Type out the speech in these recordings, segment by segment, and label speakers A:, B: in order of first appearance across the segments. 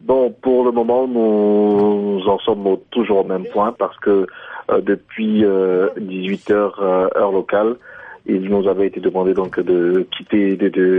A: Bon, pour le moment, nous en sommes toujours au même point parce que depuis 18 heures heure locale, il nous avait été demandé donc de quitter,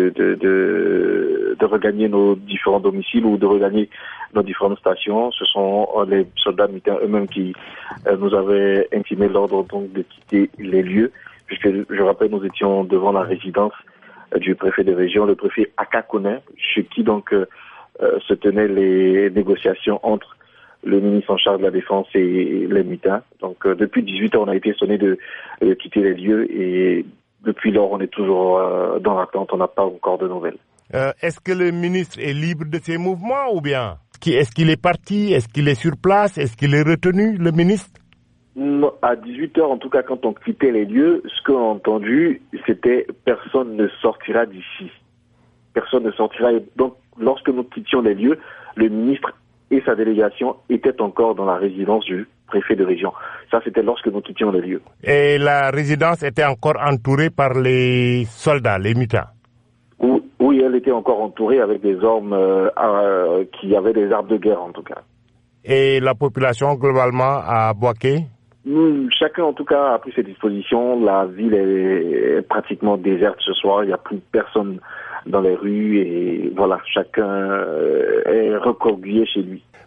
A: de regagner nos différents domiciles ou de regagner nos différentes stations. Ce sont les soldats militaires eux-mêmes qui nous avaient intimé l'ordre donc de quitter les lieux. Puisque je rappelle, nous étions devant la résidence du préfet de région, le préfet Akakone, chez qui donc se tenaient les négociations entre le ministre en charge de la Défense et les militaires. Donc depuis 18 heures, on a été sonné de quitter les lieux et depuis lors, on est toujours dans l'attente, on n'a pas encore de nouvelles.
B: Est-ce que le ministre est libre de ses mouvements ou bien est-ce qu'il est parti, est-ce qu'il est sur place, est-ce qu'il est retenu, le ministre?
A: Non, à 18 heures, en tout cas, quand on quittait les lieux, ce qu'on a entendu, c'était personne ne sortira d'ici. Personne ne sortira. Et donc, lorsque nous quittions les lieux, le ministre et sa délégation étaient encore dans la résidence du préfet de région. Ça, c'était lorsque nous quittions les lieux.
B: Et la résidence était encore entourée par les soldats, les militaires?
A: Oui, elle était encore entourée avec des hommes qui avaient des armes de guerre, en tout cas.
B: Et la population, globalement, à Bouaké?
A: Chacun, en tout cas, a pris ses dispositions. La ville est pratiquement déserte ce soir. Il n'y a plus personne dans les rues et voilà, chacun est recroquevillé chez lui.